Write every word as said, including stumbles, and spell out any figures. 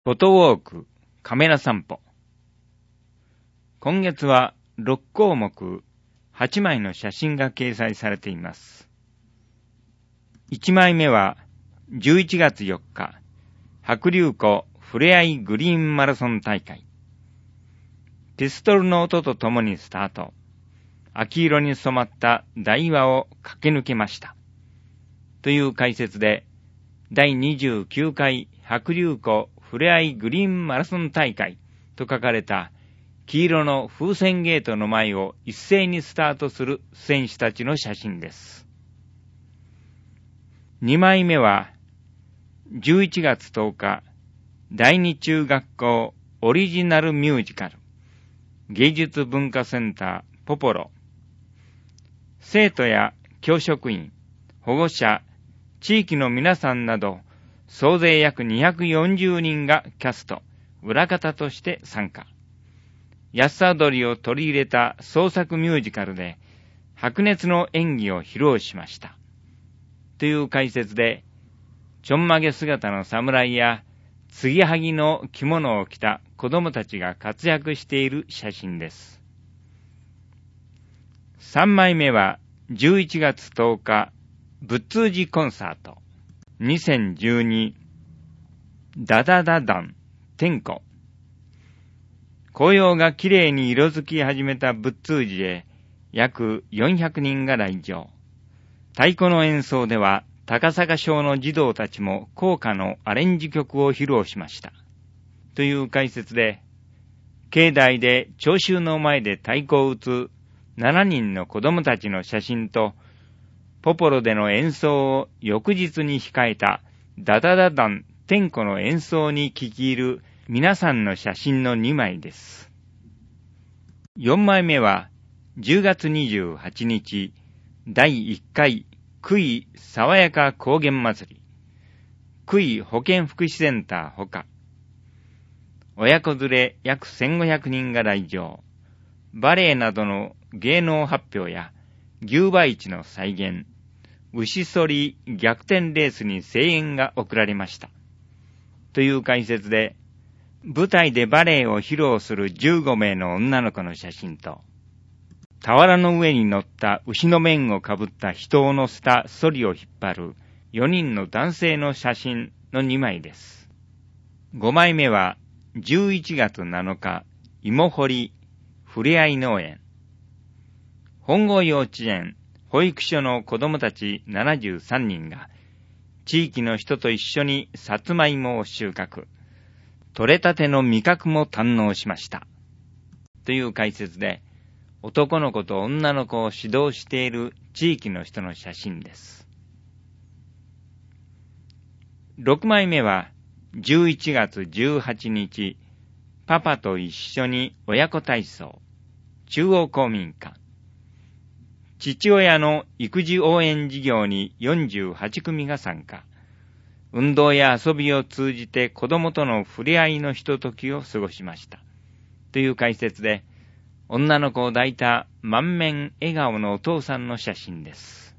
フォトウォークカメラ散歩。今月はろっこうもくはちまいの写真が掲載されています。いちまいめはじゅういちがつよっか、白竜湖ふれあいグリーンマラソン大会。ピストルの音とともにスタート。秋色に染まった大岩を駆け抜けました。という解説で、だいにじゅうきゅうかい白竜湖ふれあいグリーンマラソン大会と書かれた黄色の風船ゲートの前を一斉にスタートする選手たちの写真です。にまいめはじゅういちがつとおか、第二中学校オリジナルミュージカル芸術文化センターポポロ。生徒や教職員、保護者、地域の皆さんなど総勢約にひゃくよんじゅうにんがキャスト、裏方として参加。安さ踊りを取り入れた創作ミュージカルで白熱の演技を披露しました。という解説で、ちょんまげ姿の侍や継ぎはぎの着物を着た子供たちが活躍している写真です。さんまいめはじゅういちがつとおか、仏通寺コンサート。にせんじゅうにダダダダン天子。紅葉がきれいに色づき始めた仏通寺へ約よんひゃくにんが来場。太鼓の演奏では高坂小の児童たちも校歌のアレンジ曲を披露しました。という解説で、境内で聴衆の前で太鼓を打つしちにんの子供たちの写真と、ポポロでの演奏を翌日に控えたダダダダン天子の演奏に聴き入る皆さんの写真のにまいです。よんまいめはじゅうがつにじゅうはちにち、だいいっかい久井爽やか高原祭り。久井保健福祉センターほか。親子連れ約せんごひゃくにんが来場。バレエなどの芸能発表や牛馬市の再現、牛反り逆転レースに声援が送られました。という解説で、舞台でバレエを披露するじゅうごめいの女の子の写真と、俵の上に乗った牛の面をかぶった人を乗せたソリを引っ張るよにんの男性の写真のにまいです。ごまいめはじゅういちがつなのか、芋掘りふれあい農園。本郷幼稚園、保育所の子供たちななじゅうさんにんが、地域の人と一緒にさつまいもを収穫。取れたての味覚も堪能しました。という解説で、男の子と女の子を指導している地域の人の写真です。ろくまいめは、じゅういちがつじゅうはちにち、パパと一緒に親子体操。中央公民館。父親の育児応援事業によんじゅうはちくみが参加。運動や遊びを通じて子供との触れ合いのひとときを過ごしました。という解説で、女の子を抱いた満面笑顔のお父さんの写真です。